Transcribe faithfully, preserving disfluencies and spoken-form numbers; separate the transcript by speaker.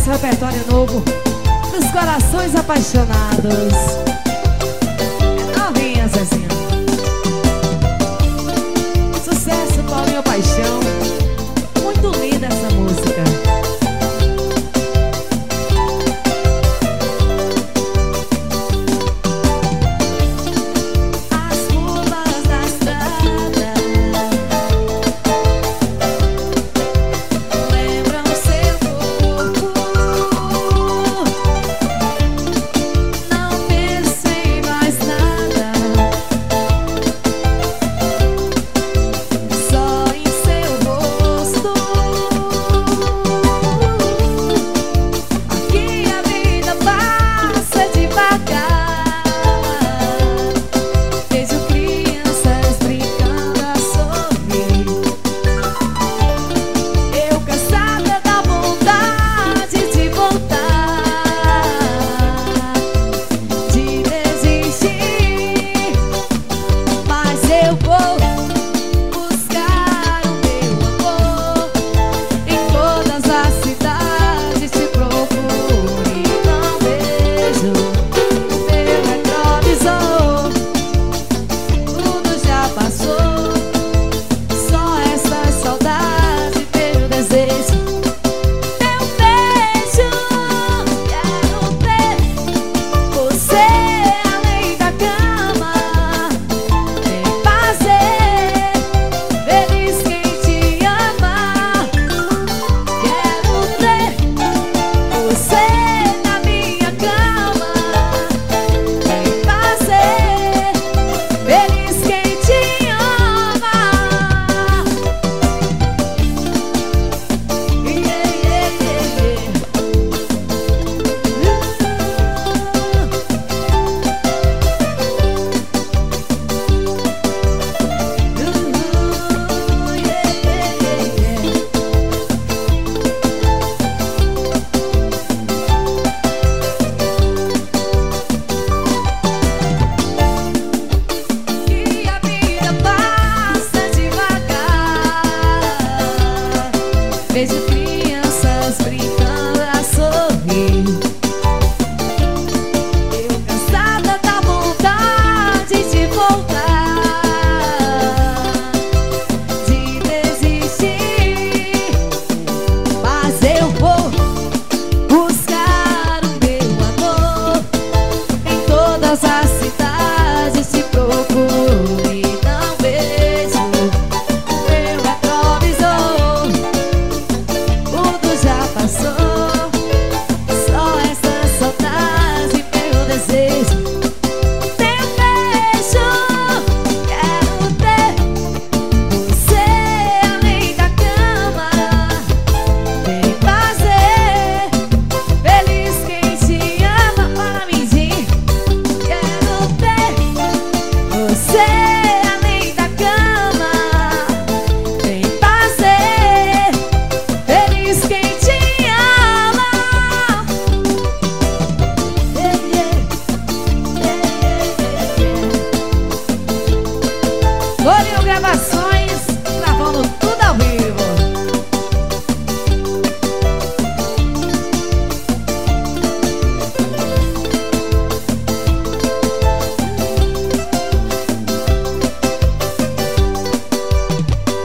Speaker 1: nosso repertório novo dos corações apaixonados. É novinha, Zezinha. Sucesso, Paulinho Paixão. Muito linda essa música. Vejo crianças brincando a sorrir. Eu cansada da vontade de voltar, de desistir, mas eu vou buscar o meu amor em todas as cidades, te procuro e não vejo meu retrovisor. Já passou, só essa saudade, meu desejo, teu beijo. Quero ter você além da cama, vem fazer feliz quem te ama. Para mim, quero ter você além da cama, vem fazer feliz quem gravação.